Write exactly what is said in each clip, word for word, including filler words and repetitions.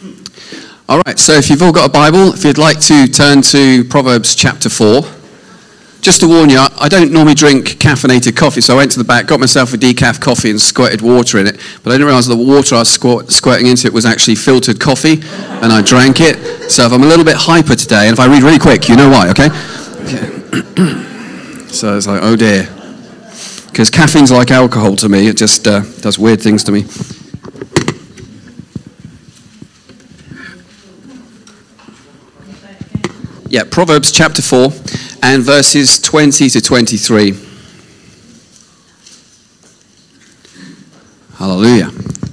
All right, so if you've all got a Bible, if you'd like to turn to Proverbs chapter four. Just to warn you, I don't normally drink caffeinated coffee, so I went to the back, got myself a decaf coffee and squirted water in it, but I didn't realise the water I was squirt, squirting into it was actually filtered coffee, and I drank it. So if I'm a little bit hyper today, and if I read really quick, you know why, okay? So it's like, oh dear. Because caffeine's like alcohol to me, it just uh, does weird things to me. Yeah, Proverbs chapter four and verses twenty to twenty-three. Hallelujah.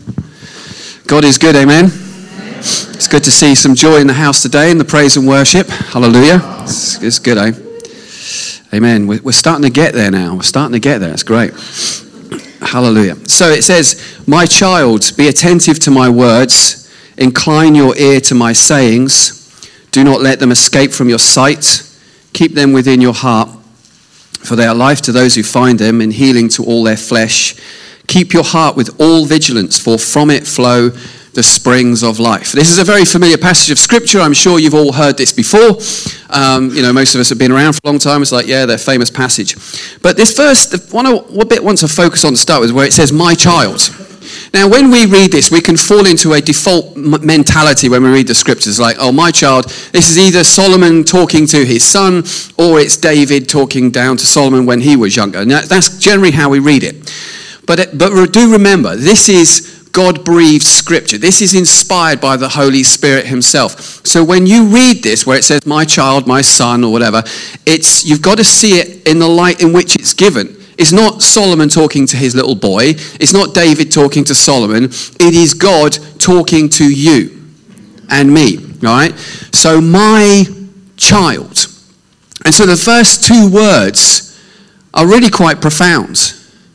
God is good, amen? Amen. It's good to see some joy in the house today in the praise and worship. Hallelujah. It's, it's good, eh? Amen. We're, we're starting to get there now. We're starting to get there. It's great. Hallelujah. So it says, "My child, be attentive to my words. Incline your ear to my sayings. Do not let them escape from your sight. Keep them within your heart, for they are life to those who find them and healing to all their flesh. Keep your heart with all vigilance, for from it flow the springs of life." This is a very familiar passage of Scripture. I'm sure you've all heard this before. Um, you know, most of us have been around for a long time. It's like, yeah, they're famous passage. But this verse, the one I, what bit I want to focus on to start with, where it says, "My child." Now, when we read this, we can fall into a default m- mentality when we read the scriptures, like, oh, my child, this is either Solomon talking to his son, or it's David talking down to Solomon when he was younger. And that's generally how we read it. But, but do remember, this is God-breathed scripture. This is inspired by the Holy Spirit himself. So when you read this, where it says, my child, my son, or whatever, it's you've got to see it in the light in which it's given. It's not Solomon talking to his little boy. It's not David talking to Solomon. It is God talking to you and me, all right? So, my child. And so the first two words are really quite profound.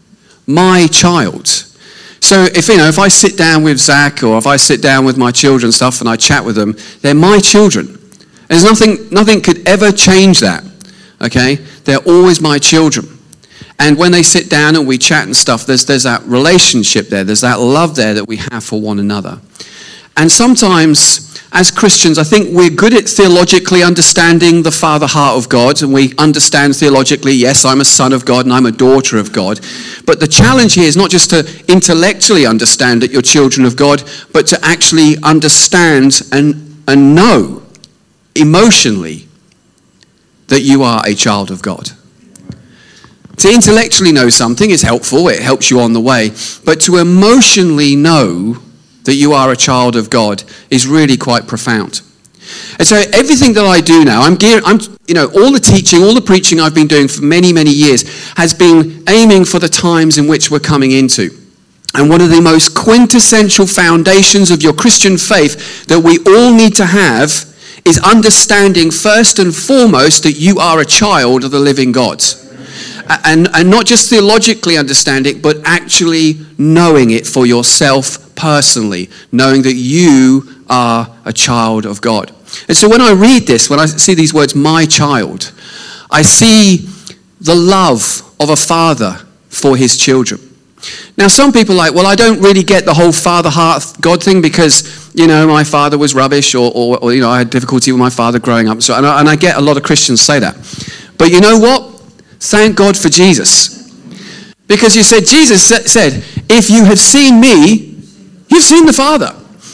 My child. So if, you know, if I sit down with Zach or if I sit down with my children and stuff and I chat with them, they're my children. There's nothing, nothing could ever change that, okay? They're always my children. And when they sit down and we chat and stuff, there's there's that relationship there. There's that love there that we have for one another. And sometimes, as Christians, I think we're good at theologically understanding the Father heart of God. And we understand theologically, yes, I'm a son of God and I'm a daughter of God. But the challenge here is not just to intellectually understand that you're children of God, but to actually understand and, and know emotionally that you are a child of God. To intellectually know something is helpful, it helps you on the way, but to emotionally know that you are a child of God is really quite profound. And so everything that I do now, I'm gearing, I'm, you know, all the teaching, all the preaching I've been doing for many, many years has been aiming for the times in which we're coming into. And one of the most quintessential foundations of your Christian faith that we all need to have is understanding first and foremost that you are a child of the living God. And, and not just theologically understand it, but actually knowing it for yourself personally, knowing that you are a child of God. And so when I read this, when I see these words, my child, I see the love of a father for his children. Now, some people are like, well, I don't really get the whole father heart God thing because, you know, my father was rubbish or, or, or you know, I had difficulty with my father growing up. So, and I, and I get a lot of Christians say that. But you know what? Thank God for Jesus. Because you said, Jesus said, if you have seen me, you've seen the Father.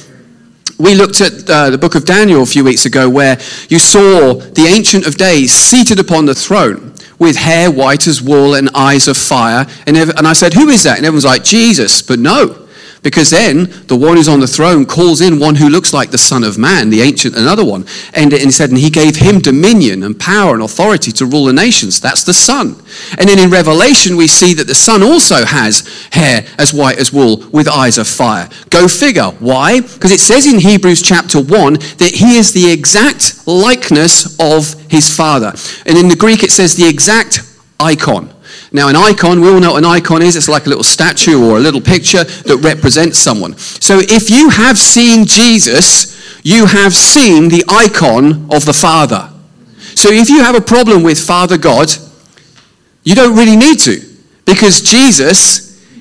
We looked at uh, the book of Daniel a few weeks ago where you saw the Ancient of Days seated upon the throne with hair white as wool and eyes of fire. And, ev- and I said, who is that? And everyone's like, Jesus. But no. Because then the one who's on the throne calls in one who looks like the Son of Man, the ancient, another one. And, and he said, and he gave him dominion and power and authority to rule the nations. That's the Son. And then in Revelation, we see that the Son also has hair as white as wool with eyes of fire. Go figure. Why? Because it says in Hebrews chapter one that he is the exact likeness of his Father. And in the Greek, it says the exact icon. Now, an icon, we all know what an icon is. It's like a little statue or a little picture that represents someone. So if you have seen Jesus, you have seen the icon of the Father. So if you have a problem with Father God, you don't really need to, because Jesus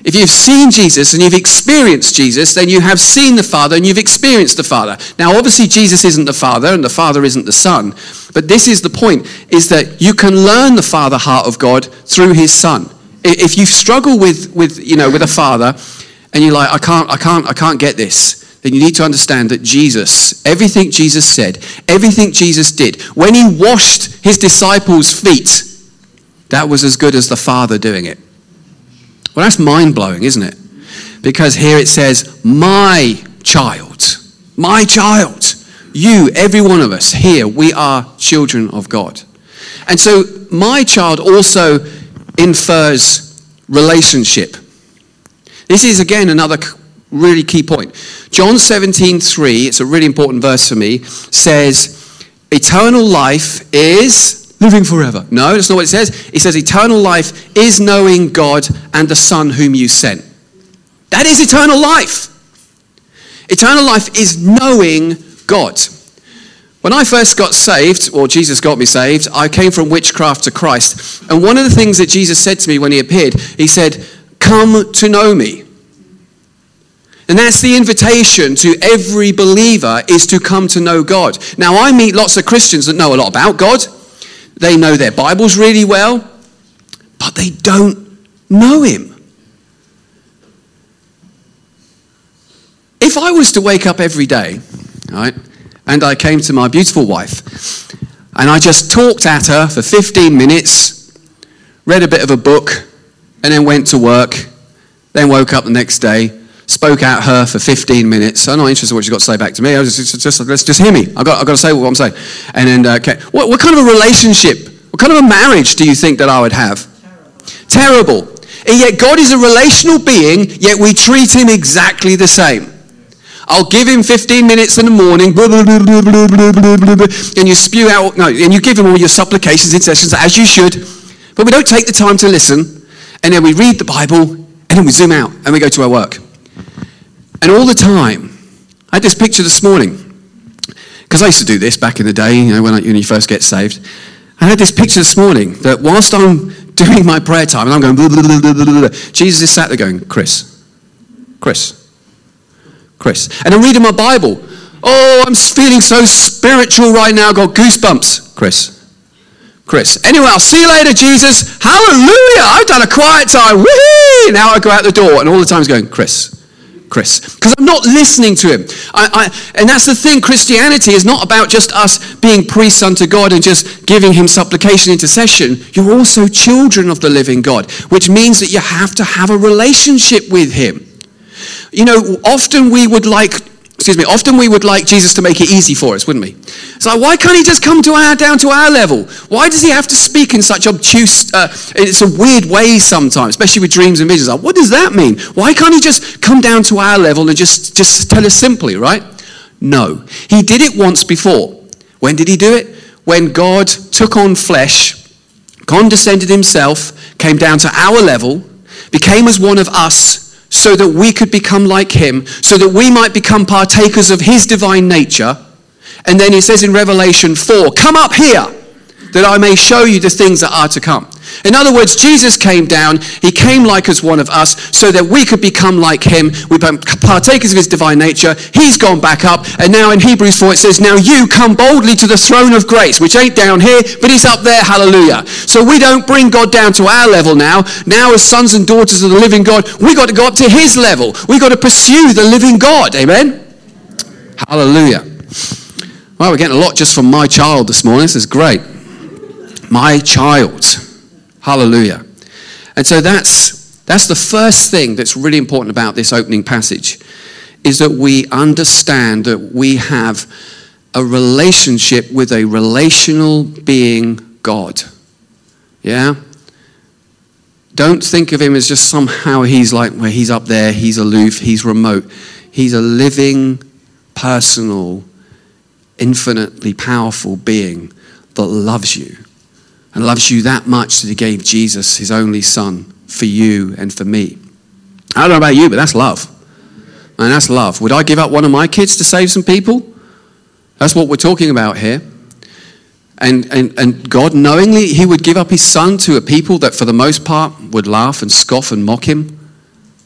If you've seen Jesus and you've experienced Jesus, then you have seen the Father and you've experienced the Father. Now, obviously, Jesus isn't the Father and the Father isn't the Son. But this is the point, is that you can learn the Father heart of God through his Son. If you struggle with, with, you know, with a father and you're like, I can't, I can't, I can't get this, then you need to understand that Jesus, everything Jesus said, everything Jesus did, when he washed his disciples' feet, that was as good as the Father doing it. Well, that's mind-blowing, isn't it? Because here it says, my child, my child, you, every one of us here, we are children of God. And so my child also infers relationship. This is, again, another really key point. John seventeen three, it's a really important verse for me, says, eternal life is living forever. No, that's not what it says. It says eternal life is knowing God and the Son whom you sent. That is eternal life. Eternal life is knowing God. When I first got saved, or Jesus got me saved, I came from witchcraft to Christ. And one of the things that Jesus said to me when he appeared, he said, come to know me. And that's the invitation to every believer, is to come to know God. Now, I meet lots of Christians that know a lot about God. They know their Bibles really well, but they don't know him. If I was to wake up every day, right, and I came to my beautiful wife, and I just talked at her for fifteen minutes, read a bit of a book, and then went to work, then woke up the next day, spoke at her for fifteen minutes. I'm not interested in what she's got to say back to me. I was just, just, just let's just hear me. I've got, I've got to say what I'm saying. And then, uh, okay, what, what kind of a relationship, what kind of a marriage do you think that I would have? Terrible. Terrible. And yet God is a relational being, yet we treat him exactly the same. I'll give him fifteen minutes in the morning, blah, blah, blah, blah, blah, blah, blah, blah, and you spew out, no, and you give him all your supplications, intercessions, as you should, but we don't take the time to listen, and then we read the Bible, and then we zoom out, and we go to our work. And all the time, I had this picture this morning, because I used to do this back in the day, you know, when, I, when you first get saved. I had this picture this morning that whilst I'm doing my prayer time, and I'm going, blah, blah, blah, blah, blah, blah, Jesus is sat there going, Chris, Chris, Chris. And I'm reading my Bible. Oh, I'm feeling so spiritual right now. Got goosebumps. Chris. Chris. Anyway, I'll see you later, Jesus. Hallelujah. I've done a quiet time. Whee! Now I go out the door, and all the time he's going, Chris. Chris. Because I'm not listening to him. I, I, and that's the thing. Christianity is not about just us being priests unto God and just giving him supplication, intercession. You're also children of the living God, which means that you have to have a relationship with him. You know, often we would like, excuse me, often we would like Jesus to make it easy for us, wouldn't we? It's like, why can't he just come to our, down to our level? Why does he have to speak in such obtuse, uh, it's a weird way sometimes, especially with dreams and visions? Like, what does that mean? Why can't he just come down to our level and just, just tell us simply, right? No. He did it once before. When did he do it? When God took on flesh, condescended himself, came down to our level, became as one of us, so that we could become like him, so that we might become partakers of his divine nature. And then he says in Revelation four, come up here, that I may show you the things that are to come. In other words, Jesus came down, he came like as one of us, so that we could become like him. We become partakers of his divine nature. He's gone back up, and now in Hebrews four it says, now you come boldly to the throne of grace, which ain't down here, but he's up there, hallelujah. So we don't bring God down to our level now. Now as sons and daughters of the living God, we got to go up to his level. We got to pursue the living God, amen? Hallelujah. Well, we're getting a lot just from my child this morning. This is great. My child. Hallelujah. And so that's that's the first thing that's really important about this opening passage, is that we understand that we have a relationship with a relational being, God. Yeah? Don't think of him as just somehow he's like, well, he's up there, he's aloof, he's remote. He's a living, personal, infinitely powerful being that loves you. And loves you that much that he gave Jesus, his only son, for you and for me. I don't know about you, but that's love. And that's love. Would I give up one of my kids to save some people? That's what we're talking about here. And, and, and God, knowingly, he would give up his son to a people that for the most part would laugh and scoff and mock him.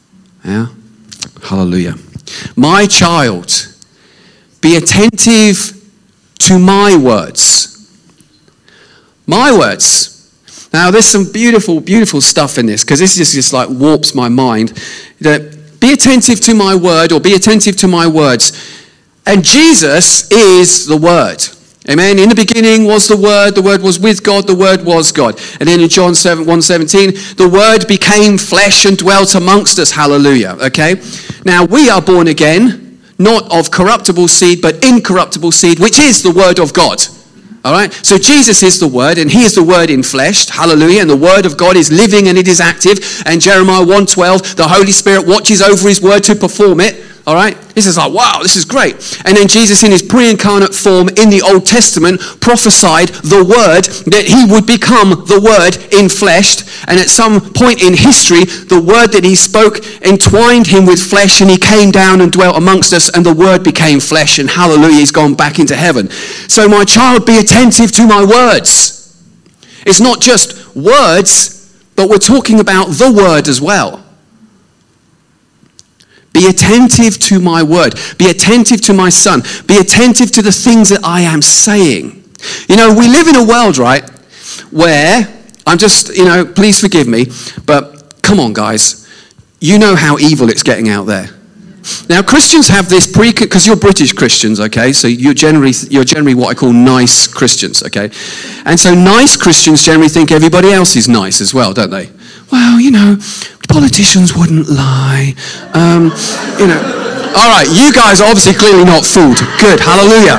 Yeah? Hallelujah. My child, be attentive to my words. My words. Now, there's some beautiful, beautiful stuff in this, because this just, just like warps my mind. That be attentive to my word, or be attentive to my words. And Jesus is the Word. Amen. In the beginning was the Word. The Word was with God. The Word was God. And then in John one seventeen, the Word became flesh and dwelt amongst us. Hallelujah. Okay. Now, we are born again, not of corruptible seed, but incorruptible seed, which is the Word of God. All right. So Jesus is the Word, and He is the Word in flesh. Hallelujah. And the Word of God is living and it is active. And Jeremiah one twelve, the Holy Spirit watches over His Word to perform it. All right. This is like, wow, this is great. And then Jesus in His pre-incarnate form in the Old Testament prophesied the Word, that He would become the Word in flesh. And at some point in history, the Word that He spoke entwined Him with flesh, and He came down and dwelt amongst us, and the Word became flesh, and hallelujah, He's gone back into heaven. So my child, be attentive to my words. It's not just words, but we're talking about the Word as well. Be attentive to my word. Be attentive to my son. Be attentive to the things that I am saying. You know, we live in a world, right, where, I'm just, you know, please forgive me, but come on, guys. You know how evil it's getting out there. Now, Christians have this pre, because you're British Christians, okay, so you're generally, you're generally what I call nice Christians, okay? And so nice Christians generally think everybody else is nice as well, don't they? Well, you know, politicians wouldn't lie. Um, you know, all right, you guys are obviously clearly not fooled. Good, hallelujah.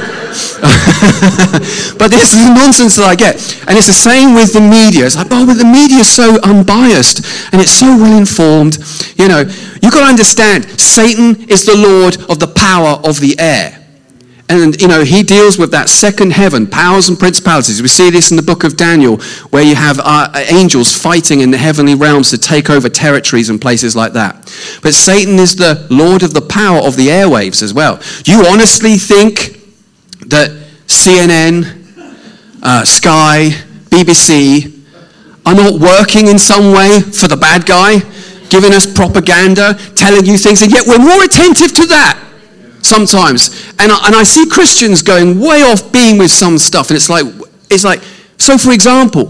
But this is the nonsense that I get. And it's the same with the media. It's like, oh, but the media is so unbiased and it's so well informed. You know, you've got to understand, Satan is the Lord of the power of the air. And, you know, he deals with that second heaven, powers and principalities. We see this in the book of Daniel, where you have uh, angels fighting in the heavenly realms to take over territories and places like that. But Satan is the Lord of the power of the airwaves as well. Do you honestly think that C N N, uh, Sky, B B C are not working in some way for the bad guy, giving us propaganda, telling you things, and yet we're more attentive to that? Sometimes, and I, and I see Christians going way off beam with some stuff, and it's like, it's like, so for example,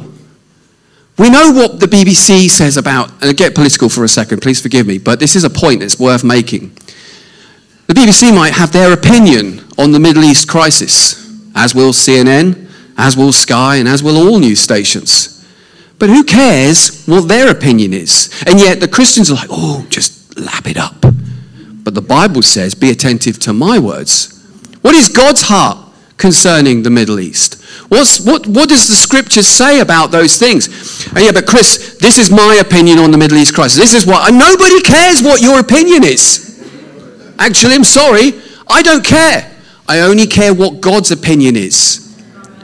we know what the B B C says about, and I get political for a second, please forgive me, but this is a point that's worth making. The B B C might have their opinion on the Middle East crisis, as will C N N, as will Sky, and as will all news stations. But who cares what their opinion is? And yet the Christians are like, oh, just lap it up. But the Bible says, be attentive to my words. What is God's heart concerning the Middle East? What's, what, what does the scriptures say about those things? And yeah, but Chris, this is my opinion on the Middle East crisis. This is what, and nobody cares what your opinion is. Actually, I'm sorry, I don't care. I only care what God's opinion is.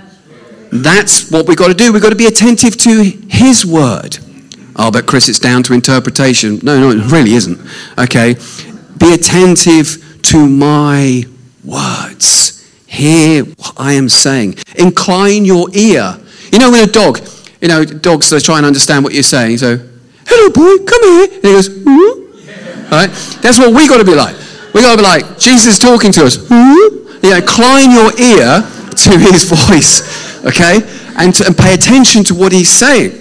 That's what we've got to do. We've got to be attentive to His word. Oh, but Chris, it's down to interpretation. No, no, it really isn't. Okay. Be attentive to my words. Hear what I am saying. Incline your ear. You know, when a dog, you know, dogs are trying to understand what you're saying. So, hello, boy, come here. And he goes, hmm? All right? That's what we got to be like. We got to be like, Jesus is talking to us. Hmm? You know, incline your ear to His voice, okay? And, to, and pay attention to what He's saying.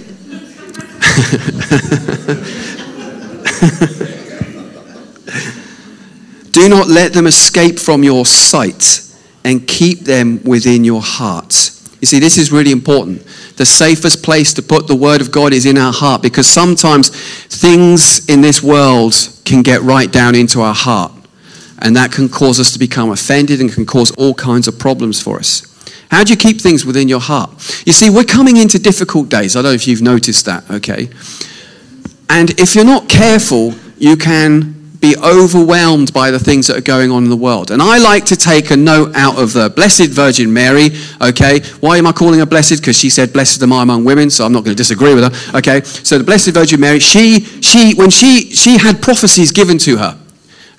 Do not let them escape from your sight, and keep them within your heart. You see, this is really important. The safest place to put the word of God is in our heart, because sometimes things in this world can get right down into our heart, and that can cause us to become offended and can cause all kinds of problems for us. How do you keep things within your heart? You see, we're coming into difficult days. I don't know if you've noticed that, okay? And if you're not careful, you can be overwhelmed by the things that are going on in the world. And I like to take a note out of the Blessed Virgin Mary, okay? Why am I calling her blessed? Because she said, blessed am I among women, so I'm not going to disagree with her, okay? So the Blessed Virgin Mary, she, she, when she, she had prophecies given to her,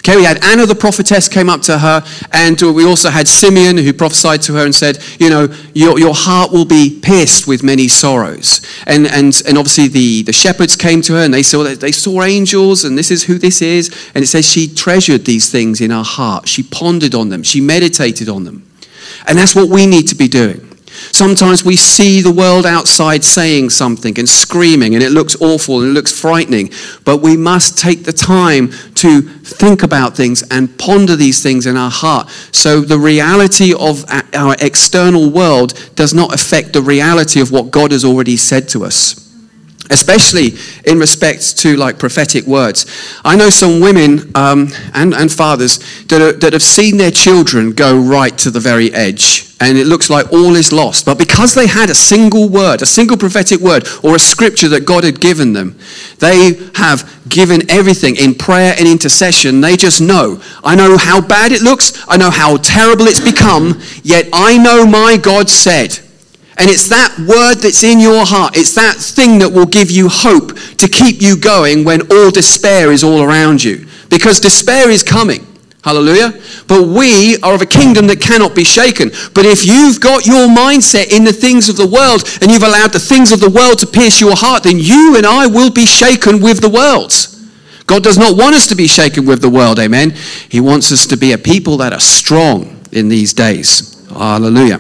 Okay, we had Anna the prophetess came up to her, and we also had Simeon who prophesied to her and said, you know, your, your heart will be pierced with many sorrows. And and and obviously the, the shepherds came to her and they saw they saw angels, and this is who this is. And it says she treasured these things in her heart. She pondered on them. She meditated on them. And that's what we need to be doing. Sometimes we see the world outside saying something and screaming, and it looks awful and it looks frightening. But we must take the time to think about things and ponder these things in our heart, so the reality of our external world does not affect the reality of what God has already said to us. Especially in respect to like prophetic words. I know some women um, and, and fathers that, are, that have seen their children go right to the very edge, and it looks like all is lost. But because they had a single word, a single prophetic word, or a scripture that God had given them, they have given everything in prayer and intercession. They just know, I know how bad it looks, I know how terrible it's become, yet I know my God said. And it's that word that's in your heart. It's that thing that will give you hope to keep you going when all despair is all around you. Because despair is coming. Hallelujah. But we are of a kingdom that cannot be shaken. But if you've got your mindset in the things of the world, and you've allowed the things of the world to pierce your heart, then you and I will be shaken with the world. God does not want us to be shaken with the world. Amen. He wants us to be a people that are strong in these days. Hallelujah.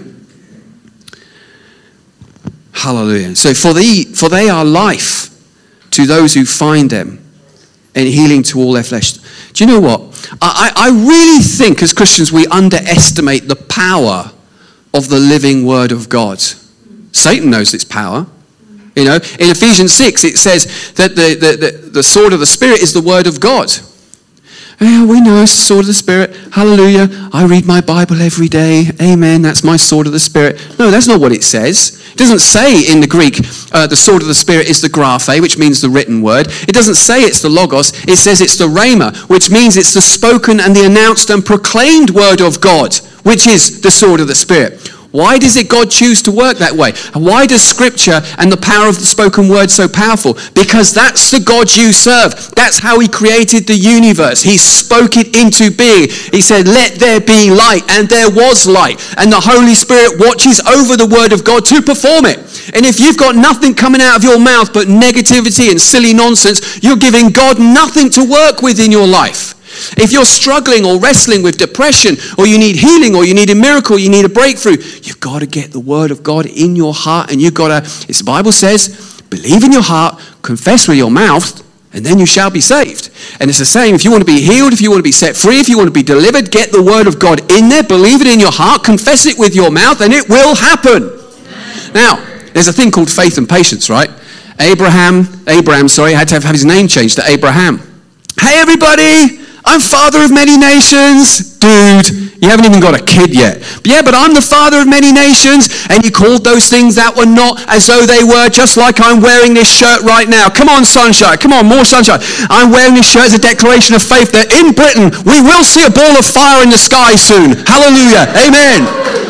Hallelujah. So for, the, for they are life to those who find them, and healing to all their flesh. Do you know what? I, I really think as Christians we underestimate the power of the living word of God. Satan knows its power. You know, in Ephesians six it says that the, the, the, the sword of the Spirit is the word of God. Yeah, we know it's the sword of the Spirit. Hallelujah. I read my Bible every day. Amen. That's my sword of the Spirit. No, that's not what it says. It doesn't say in the Greek, uh, the sword of the Spirit is the graphe, which means the written word. It doesn't say it's the logos. It says it's the rhema, which means it's the spoken and the announced and proclaimed word of God, which is the sword of the Spirit. Why does it God choose to work that way? And why does Scripture and the power of the spoken word so powerful? Because that's the God you serve. That's how he created the universe. He spoke it into being. He said, let there be light, and there was light. And the Holy Spirit watches over the word of God to perform it. And if you've got nothing coming out of your mouth but negativity and silly nonsense, you're giving God nothing to work with in your life. If you're struggling or wrestling with depression, or you need healing, or you need a miracle, you need a breakthrough, you've got to get the word of God in your heart, and you've got to, as the Bible says, believe in your heart, confess with your mouth, and then you shall be saved. And it's the same, if you want to be healed, if you want to be set free, if you want to be delivered, get the word of God in there, believe it in your heart, confess it with your mouth, and it will happen. Now, there's a thing called faith and patience, right? Abraham, Abraham, sorry, had to have, have his name changed to Abraham. Hey everybody! I'm father of many nations. Dude, you haven't even got a kid yet. But yeah, but I'm the father of many nations, and he called those things that were not as though they were, just like I'm wearing this shirt right now. Come on, sunshine. Come on, more sunshine. I'm wearing this shirt as a declaration of faith that in Britain, we will see a ball of fire in the sky soon. Hallelujah. Amen.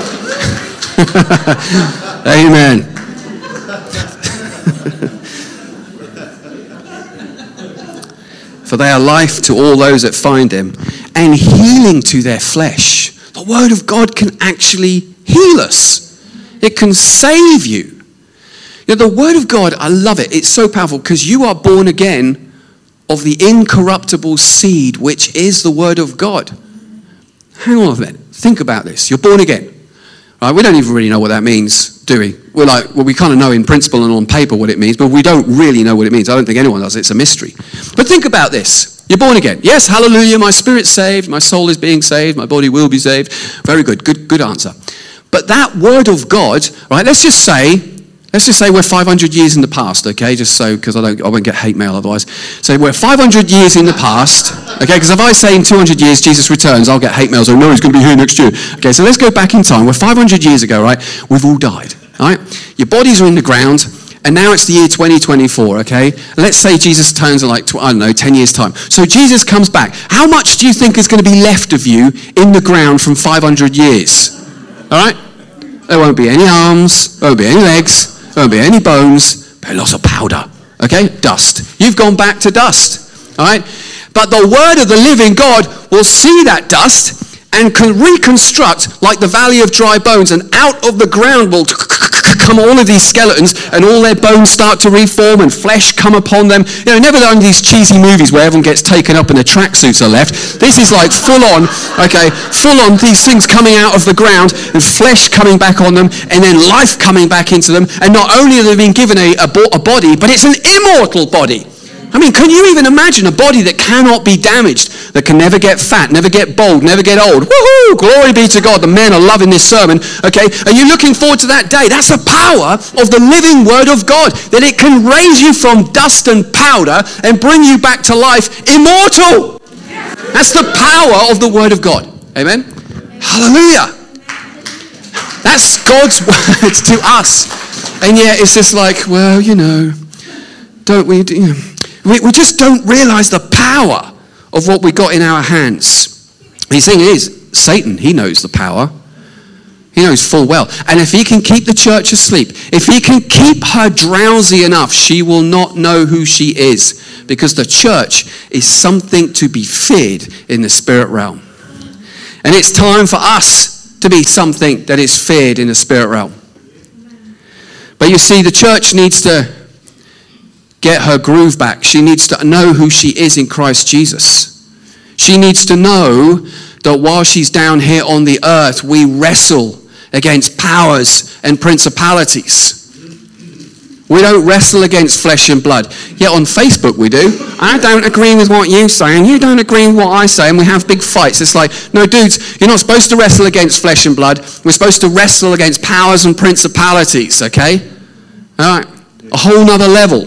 Amen. For they are life to all those that find him, and healing to their flesh. The word of God can actually heal us. It can save you. You know, the word of God, I love it. It's so powerful because you are born again of the incorruptible seed, which is the word of God. Hang on a minute. Think about this. You're born again. Right? We don't even really know what that means, do we? We're like, well, we kind of know in principle and on paper what it means, but we don't really know what it means. I don't think anyone does. It's a mystery. But think about this. You're born again. Yes, hallelujah, my spirit's saved, my soul is being saved, my body will be saved. Very good, good, good answer. But that word of God, right, let's just say, let's just say we're five hundred years in the past, okay, just so, because I don't, I won't get hate mail otherwise. So we're five hundred years in the past, okay, because if I say in two hundred years Jesus returns, I'll get hate mail, so no, he's going to be here next year. Okay, so let's go back in time. We're five hundred years ago, right? We've all died, right? Your bodies are in the ground, and now it's the year twenty twenty-four, okay? Let's say Jesus turns in like, I don't know, ten years' time. So Jesus comes back. How much do you think is going to be left of you in the ground from five hundred years? All right? There won't be any arms, there won't be any legs, there won't be any bones, but lots of powder, okay? Dust. You've gone back to dust, all right? But the word of the living God will see that dust and can reconstruct like the valley of dry bones, and out of the ground will come all of these skeletons, and all their bones start to reform and flesh come upon them. You know, never done these cheesy movies where everyone gets taken up and the tracksuits are left. This is like full on, okay, full on these things coming out of the ground and flesh coming back on them, and then life coming back into them. And not only have they been given a, a, a body, but it's an immortal body. I mean, can you even imagine a body that cannot be damaged, that can never get fat, never get bald, never get old? Woohoo! Glory be to God. The men are loving this sermon. Okay, are you looking forward to that day? That's the power of the living Word of God, that it can raise you from dust and powder and bring you back to life immortal. That's the power of the Word of God. Amen? Hallelujah. That's God's words to us. And yet it's just like, well, you know, don't we... You know, We, we just don't realize the power of what we got in our hands. The thing is, Satan, he knows the power. He knows full well. And if he can keep the church asleep, if he can keep her drowsy enough, she will not know who she is. Because the church is something to be feared in the spirit realm. And it's time for us to be something that is feared in the spirit realm. But you see, the church needs to get her groove back. She needs to know who she is in Christ Jesus. She needs to know that while she's down here on the earth, we wrestle against powers and principalities. We don't wrestle against flesh and blood. Yet on Facebook we do. I don't agree with what you say, and you don't agree with what I say, and we have big fights. It's like, no, dudes, you're not supposed to wrestle against flesh and blood. We're supposed to wrestle against powers and principalities, okay? All right, a whole nother level.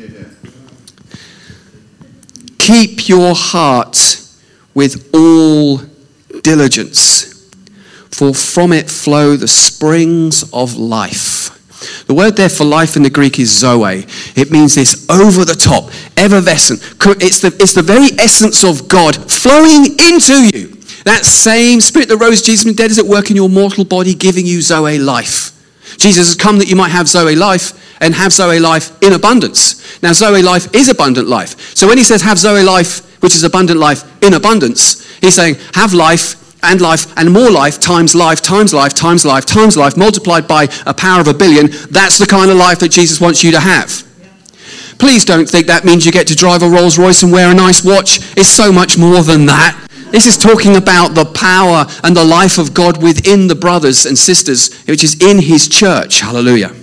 Keep your heart with all diligence, for from it flow the springs of life. The word there for life in the Greek is zoe. It means this over the top, effervescent. It's the, it's the very essence of God flowing into you. That same spirit that rose Jesus from the dead is at work in your mortal body, giving you zoe life. Jesus has come that you might have zoe life, and have zoe life in abundance. Now, zoe life is abundant life. So when he says have zoe life, which is abundant life in abundance, he's saying have life and life and more life times life times life times life times life multiplied by a power of a billion. That's the kind of life that Jesus wants you to have. Please don't think that means you get to drive a Rolls Royce and wear a nice watch. It's so much more than that. This is talking about the power and the life of God within the brothers and sisters, which is in his church. Hallelujah.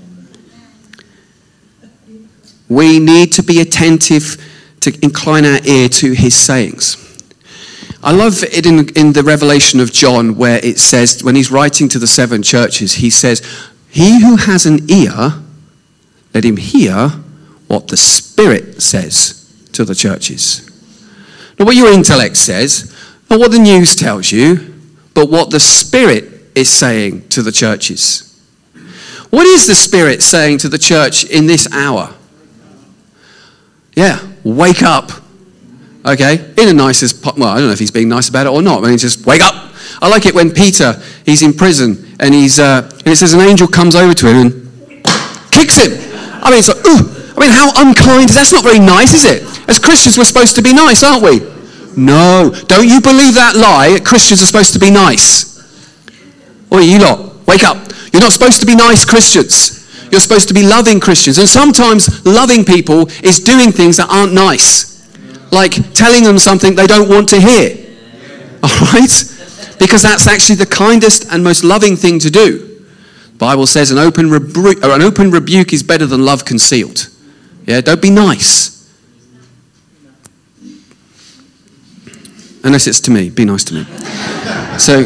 We need to be attentive to incline our ear to his sayings. I love it in, in the Revelation of John, where it says, when he's writing to the seven churches, he says, he who has an ear, let him hear what the Spirit says to the churches. Not what your intellect says, not what the news tells you, but what the Spirit is saying to the churches. What is the Spirit saying to the church in this hour? Yeah, wake up. Okay, in the nicest, well, I don't know if he's being nice about it or not. I mean, just wake up. I like it when Peter, he's in prison, and he's, uh, and it says an angel comes over to him and kicks him. I mean, it's like, ooh. I mean, how unkind is that? That's not very nice, is it? As Christians, we're supposed to be nice, aren't we? No, don't you believe that lie? Christians are supposed to be nice. Oi, you lot, wake up. You're not supposed to be nice Christians. You're supposed to be loving Christians. And sometimes loving people is doing things that aren't nice. Like telling them something they don't want to hear. All right? Because that's actually the kindest and most loving thing to do. The Bible says an open, rebu- or an open rebuke is better than love concealed. Yeah, don't be nice. Unless it's to me. Be nice to me. So...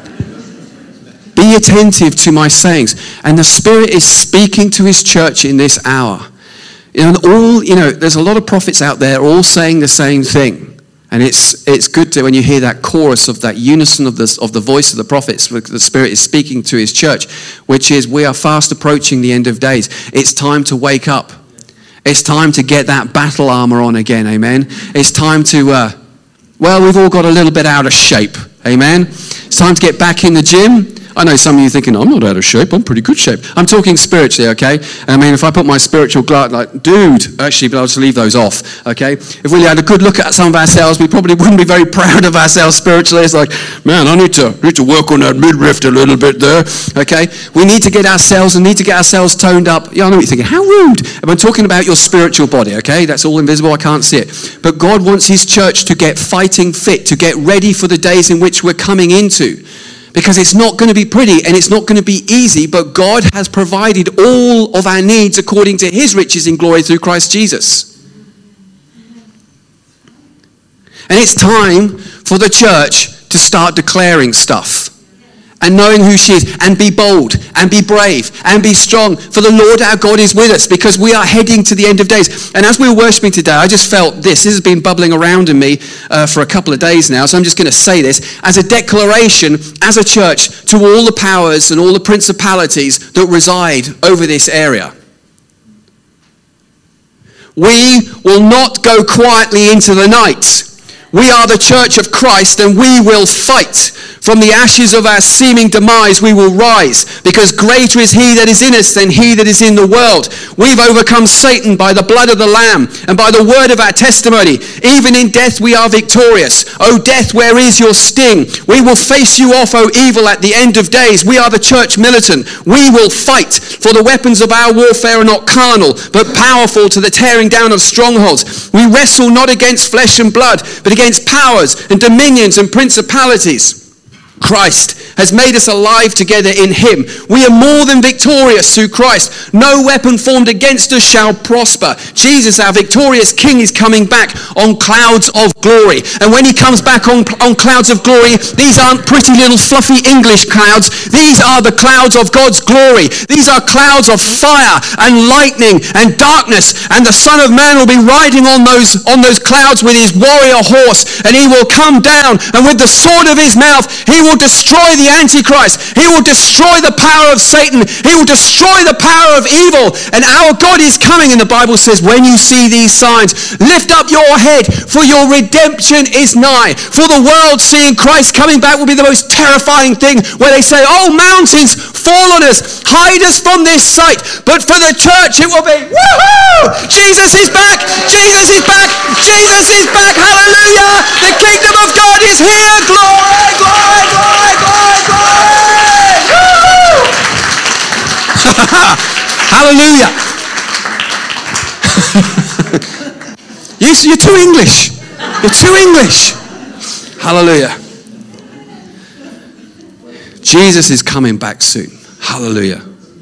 be attentive to my sayings. And the Spirit is speaking to his church in this hour. You know, all, you know, there's a lot of prophets out there all saying the same thing. And it's it's good to, when you hear that chorus of that unison of the, of the voice of the prophets, the Spirit is speaking to his church, which is, we are fast approaching the end of days. It's time to wake up. It's time to get that battle armor on again, amen? It's time to, uh, well, we've all got a little bit out of shape, amen? It's time to get back in the gym. I know some of you thinking, I'm not out of shape, I'm pretty good shape. I'm talking spiritually, okay? I mean, if I put my spiritual glass, like, dude, actually, but I'll just leave those off, okay? If we had a good look at some of ourselves, we probably wouldn't be very proud of ourselves spiritually. It's like, man, I need to, need to work on that midriff a little bit there, okay? We need to get ourselves, and need to get ourselves toned up. Yeah, I know what you're thinking, how rude. And I'm talking about your spiritual body, okay? That's all invisible, I can't see it. But God wants his church to get fighting fit, to get ready for the days in which we're coming into. Because it's not going to be pretty and it's not going to be easy, but God has provided all of our needs according to his riches in glory through Christ Jesus. And it's time for the church to start declaring stuff and knowing who she is, and be bold and be brave and be strong, for the Lord our God is with us, because we are heading to the end of days. And as we were worshiping today, I just felt this. This has been bubbling around in me uh, for a couple of days now, so I'm just going to say this as a declaration as a church to all the powers and all the principalities that reside over this area. We will not go quietly into the night. We are the church of Christ, and we will fight. From the ashes of our seeming demise we will rise, because greater is he that is in us than he that is in the world. We've overcome Satan by the blood of the Lamb and by the word of our testimony. Even in death we are victorious. O death, where is your sting? We will face you off, O evil, at the end of days. We are the church militant. We will fight, for the weapons of our warfare are not carnal, but powerful to the tearing down of strongholds. We wrestle not against flesh and blood, but against powers and dominions and principalities. Christ has made us alive together in him. We are more than victorious through Christ. No weapon formed against us shall prosper. Jesus, our victorious King, is coming back on clouds of glory. And when he comes back on, on clouds of glory, these aren't pretty little fluffy English clouds. These are the clouds of God's glory. These are clouds of fire and lightning and darkness. And the Son of Man will be riding on those, on those clouds with his warrior horse. And he will come down, and with the sword of his mouth, he will destroy the Antichrist. He will destroy the power of Satan. He will destroy the power of evil. And our God is coming. And the Bible says, when you see these signs, lift up your head, for your redemption is nigh. For the world seeing Christ coming back will be the most terrifying thing, where they say, oh, mountains, fall on us, hide us from this sight. But for the church it will be, woohoo! Jesus is back! Jesus is back! Jesus is back! Hallelujah! The kingdom of God is here! Glory! Glory! Glory! Glory! Glory! Woo! Hallelujah! you, you're too English. You're too English. Hallelujah. Jesus is coming back soon. Hallelujah.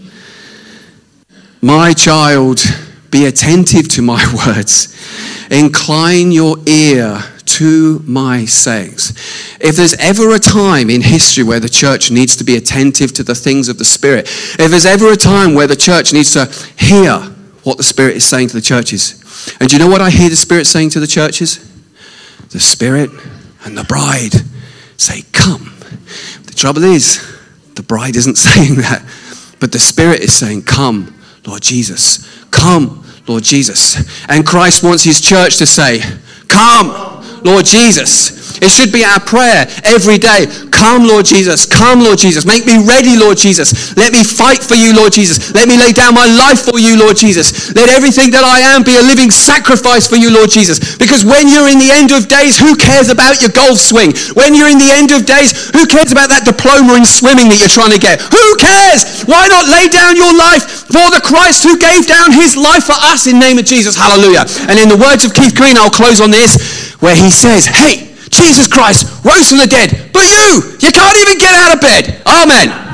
My child, be attentive to my words. Incline your ear to my sayings. If there's ever a time in history where the church needs to be attentive to the things of the Spirit, if there's ever a time where the church needs to hear what the Spirit is saying to the churches, and do you know what I hear the Spirit saying to the churches? The Spirit and the bride say, come. The trouble is, the bride isn't saying that, but the Spirit is saying, come, Lord Jesus. Come, Lord Jesus. And Christ wants his church to say, come, Lord Jesus. It should be our prayer every day. Come, Lord Jesus. Come, Lord Jesus. Make me ready, Lord Jesus. Let me fight for you, Lord Jesus. Let me lay down my life for you, Lord Jesus. Let everything that I am be a living sacrifice for you, Lord Jesus. Because when you're in the end of days, who cares about your golf swing? When you're in the end of days, who cares about that diploma in swimming that you're trying to get? Who cares? Why not lay down your life for the Christ who gave down his life for us in the name of Jesus? Hallelujah. And in the words of Keith Green, I'll close on this, where he says, hey, Jesus Christ rose from the dead, but you, you can't even get out of bed. Amen.